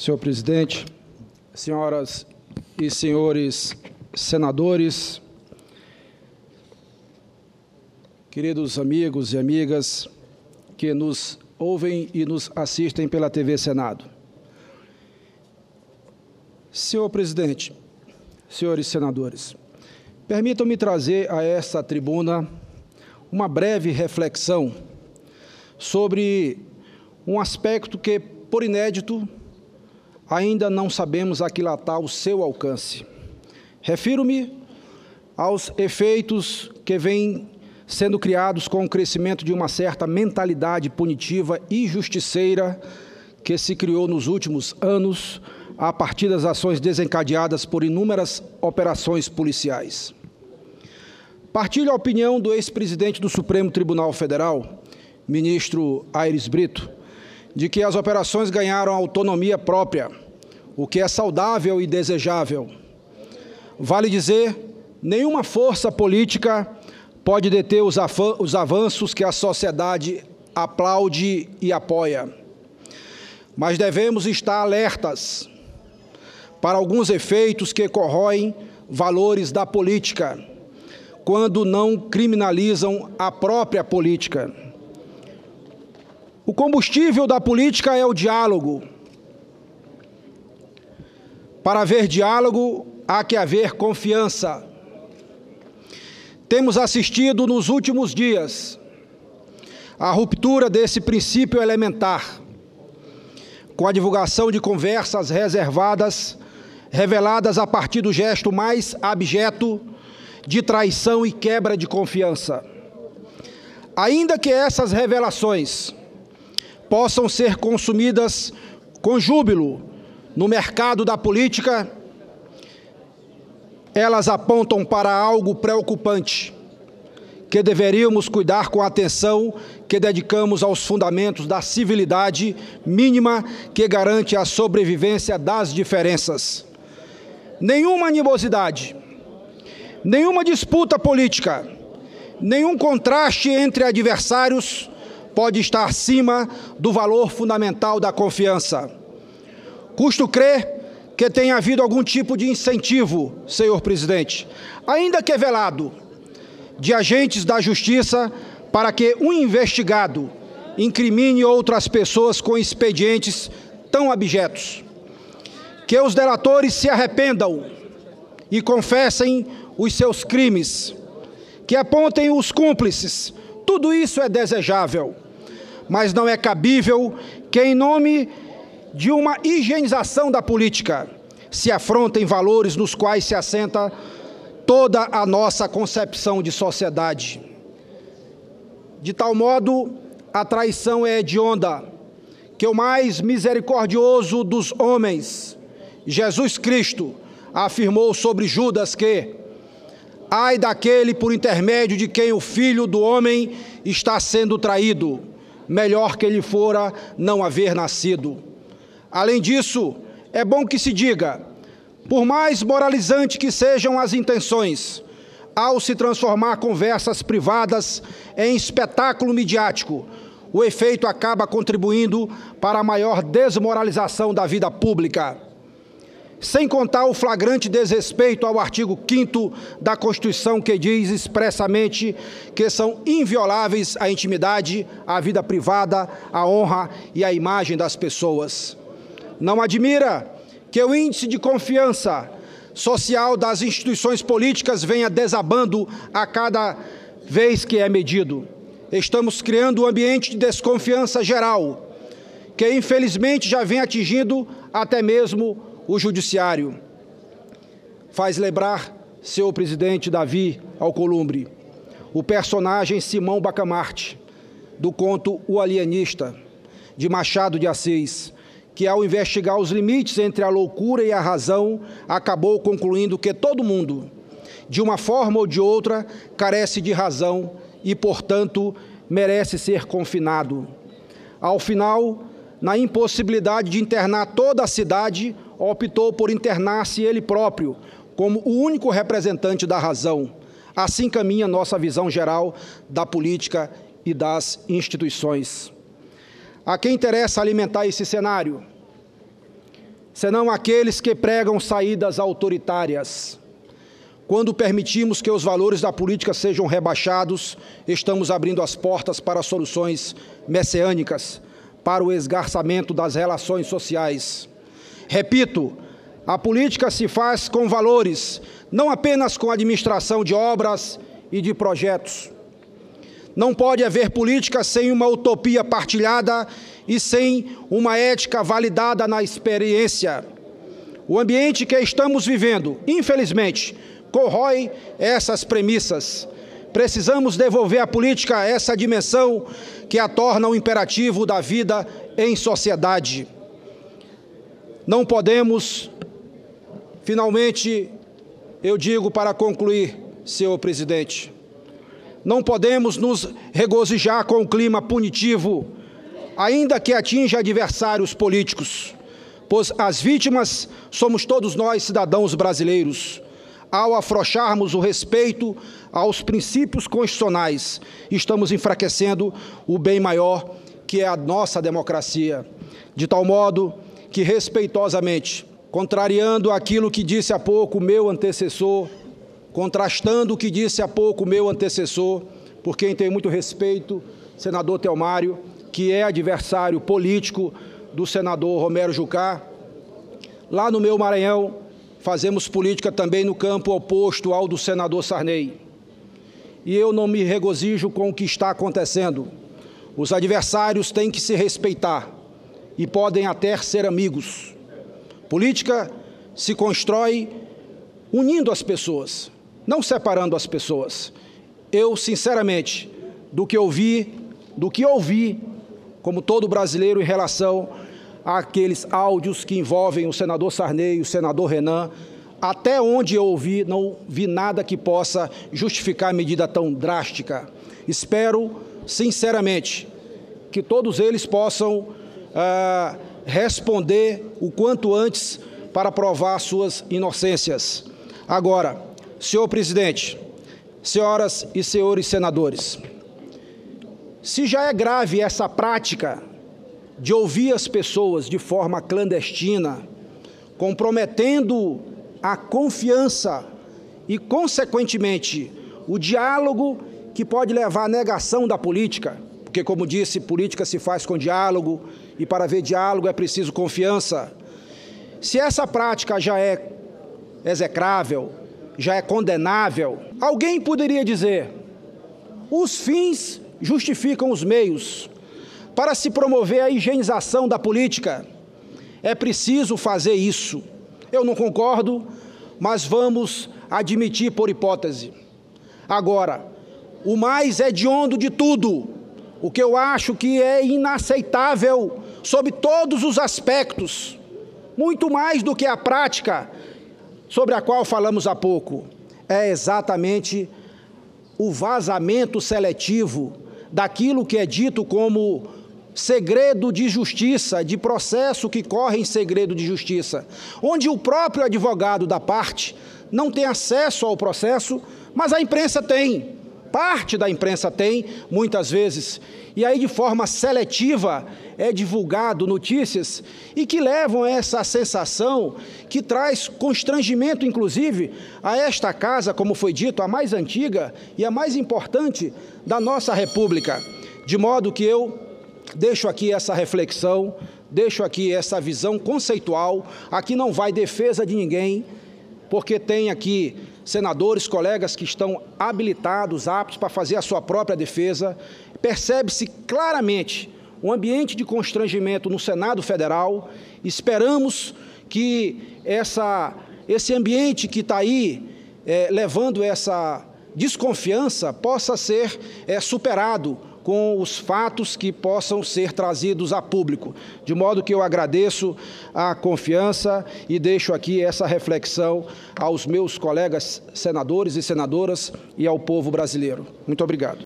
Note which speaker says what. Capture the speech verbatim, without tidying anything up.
Speaker 1: Senhor presidente, senhoras e senhores senadores, queridos amigos e amigas que nos ouvem e nos assistem pela T V Senado. Senhor presidente, senhores senadores, permitam-me trazer a esta tribuna uma breve reflexão sobre um aspecto que, por inédito, ainda não sabemos aquilatar o seu alcance. Refiro-me aos efeitos que vêm sendo criados com o crescimento de uma certa mentalidade punitiva e justiceira que se criou nos últimos anos a partir das ações desencadeadas por inúmeras operações policiais. Partilho a opinião do ex-presidente do Supremo Tribunal Federal, ministro Aires Brito, de que as operações ganharam autonomia própria, o que é saudável e desejável. Vale dizer, nenhuma força política pode deter os, os avanços que a sociedade aplaude e apoia. Mas devemos estar alertas para alguns efeitos que corroem valores da política, quando não criminalizam a própria política. O combustível da política é o diálogo. Para haver diálogo, há que haver confiança. Temos assistido nos últimos dias à ruptura desse princípio elementar, com a divulgação de conversas reservadas, reveladas a partir do gesto mais abjeto de traição e quebra de confiança. Ainda que essas revelações possam ser consumidas com júbilo no mercado da política, elas apontam para algo preocupante, que deveríamos cuidar com a atenção que dedicamos aos fundamentos da civilidade mínima que garante a sobrevivência das diferenças. Nenhuma animosidade, nenhuma disputa política, nenhum contraste entre adversários pode estar acima do valor fundamental da confiança. Custo crer que tenha havido algum tipo de incentivo, senhor presidente, ainda que velado, de agentes da justiça para que um investigado incrimine outras pessoas com expedientes tão abjetos. Que os delatores se arrependam e confessem os seus crimes, que apontem os cúmplices. Tudo isso é desejável, mas não é cabível que, em nome de uma higienização da política, se afrontem valores nos quais se assenta toda a nossa concepção de sociedade. De tal modo, a traição é hedionda, que o mais misericordioso dos homens, Jesus Cristo, afirmou sobre Judas que: ai daquele por intermédio de quem o Filho do Homem está sendo traído, melhor que ele fora não haver nascido. Além disso, é bom que se diga, por mais moralizante que sejam as intenções, ao se transformar conversas privadas em espetáculo midiático, o efeito acaba contribuindo para a maior desmoralização da vida pública. Sem contar o flagrante desrespeito ao artigo quinto da Constituição, que diz expressamente que são invioláveis a intimidade, a vida privada, a honra e a imagem das pessoas. Não admira que o índice de confiança social das instituições políticas venha desabando a cada vez que é medido. Estamos criando um ambiente de desconfiança geral, que infelizmente já vem atingindo até mesmo o judiciário. Faz lembrar, senhor presidente Davi Alcolumbre, o personagem Simão Bacamarte, do conto O Alienista, de Machado de Assis, que, ao investigar os limites entre a loucura e a razão, acabou concluindo que todo mundo, de uma forma ou de outra, carece de razão e, portanto, merece ser confinado. Ao final, na impossibilidade de internar toda a cidade, optou por internar-se ele próprio, como o único representante da razão. Assim caminha nossa visão geral da política e das instituições. A quem interessa alimentar esse cenário? senão aqueles que pregam saídas autoritárias. Quando permitimos que os valores da política sejam rebaixados, estamos abrindo as portas para soluções messiânicas, para o esgarçamento das relações sociais. Repito, a política se faz com valores, não apenas com a administração de obras e de projetos. Não pode haver política sem uma utopia partilhada e sem uma ética validada na experiência. O ambiente que estamos vivendo, infelizmente, corrói essas premissas. Precisamos devolver à política essa dimensão que a torna um imperativo da vida em sociedade. Não podemos, finalmente, eu digo para concluir, senhor presidente, não podemos nos regozijar com o clima punitivo, ainda que atinja adversários políticos, pois as vítimas somos todos nós, cidadãos brasileiros. Ao afrouxarmos o respeito aos princípios constitucionais, estamos enfraquecendo o bem maior, que é a nossa democracia, de tal modo que, respeitosamente, contrariando aquilo que disse há pouco o meu antecessor, contrastando o que disse há pouco o meu antecessor, por quem tenho muito respeito, senador Telmário, que é adversário político do senador Romero Jucá, lá no meu Maranhão, fazemos política também no campo oposto ao do senador Sarney. E eu não me regozijo com o que está acontecendo. Os adversários têm que se respeitar e podem até ser amigos. Política se constrói unindo as pessoas, não separando as pessoas. Eu, sinceramente, do que ouvi, do que ouvi, como todo brasileiro, em relação àqueles áudios que envolvem o senador Sarney e o senador Renan, até onde eu ouvi, não vi nada que possa justificar medida tão drástica. Espero, sinceramente, que todos eles possam ah, responder o quanto antes para provar suas inocências. Agora, senhor presidente, senhoras e senhores senadores, se já é grave essa prática de ouvir as pessoas de forma clandestina, comprometendo a confiança e, consequentemente, o diálogo que pode levar à negação da política, porque, como disse, política se faz com diálogo e, para haver diálogo, é preciso confiança. Se essa prática já é execrável, já é condenável, alguém poderia dizer: os fins justificam os meios. Para se promover a higienização da política, é preciso fazer isso. Eu não concordo, mas vamos admitir por hipótese. Agora, o mais hediondo de tudo, o que eu acho que é inaceitável sob todos os aspectos, muito mais do que a prática sobre a qual falamos há pouco, é exatamente o vazamento seletivo daquilo que é dito como segredo de justiça, de processo que corre em segredo de justiça, onde o próprio advogado da parte não tem acesso ao processo, mas a imprensa tem, parte da imprensa tem, muitas vezes, e aí de forma seletiva é divulgado notícias e que levam a essa sensação que traz constrangimento, inclusive, a esta casa, como foi dito, a mais antiga e a mais importante da nossa República, de modo que eu deixo aqui essa reflexão, deixo aqui essa visão conceitual. Aqui não vai defesa de ninguém, porque tem aqui senadores, colegas que estão habilitados, aptos para fazer a sua própria defesa. Percebe-se claramente um ambiente de constrangimento no Senado Federal. Esperamos que essa, esse ambiente que está aí é, levando essa desconfiança possa ser é, superado com os fatos que possam ser trazidos a público, de modo que eu agradeço a confiança e deixo aqui essa reflexão aos meus colegas senadores e senadoras e ao povo brasileiro. Muito obrigado.